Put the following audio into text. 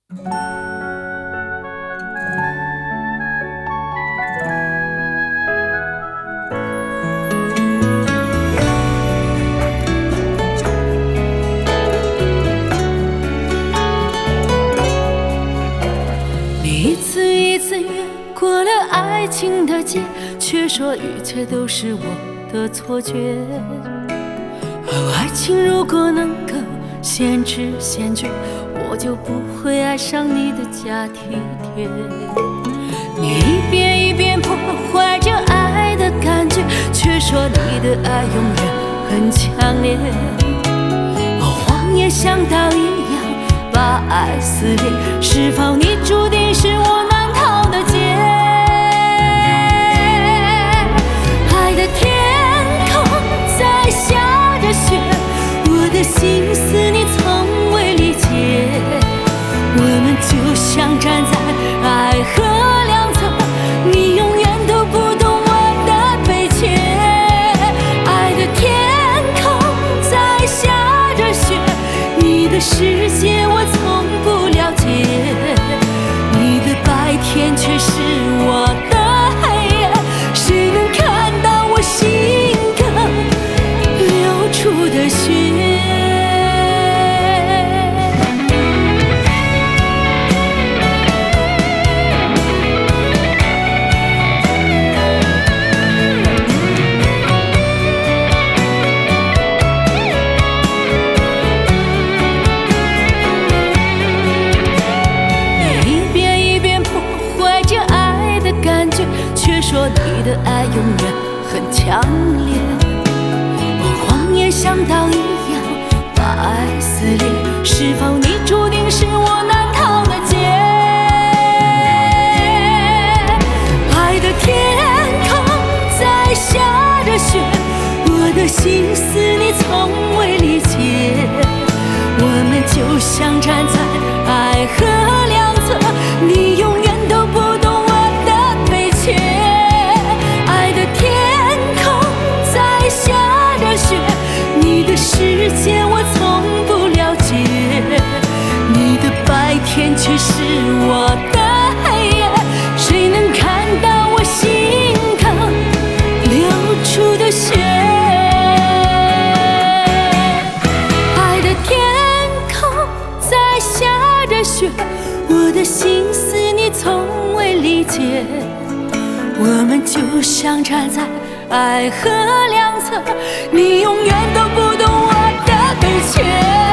你一次一次越过了爱情的界，却说一切都是我的错觉。爱情如果能够先知先觉，我就不会爱上你的假体贴。你一遍一遍破坏着爱的感觉，却说你的爱永远很强烈。谎言像刀一样把爱撕裂，是否你注定是我难逃的劫？爱的天空在下着雪，我的心思你从未理解。我们就像站在爱河两侧，你永远都不懂我的悲切。爱的天空在下着雪，你的世界我从不了解，你的白天却是我的黑夜。谁能看到我心梗流出的血？却说你的爱永远很强烈。谎言像刀一样把爱撕裂，是否你注定是我难逃的劫？爱的天空在下着雪，我的心思你从未理解。我们就像站在爱河两侧，你永远都不懂我的悲切。爱的天空在下着雪，你的世界我从不了解，你的白天却是我的黑夜。谁能看到我心梗流出的血？爱的天空在下着雪，我的心思你从未理解。我们就像站在爱河两侧，你永远都不懂我的悲切。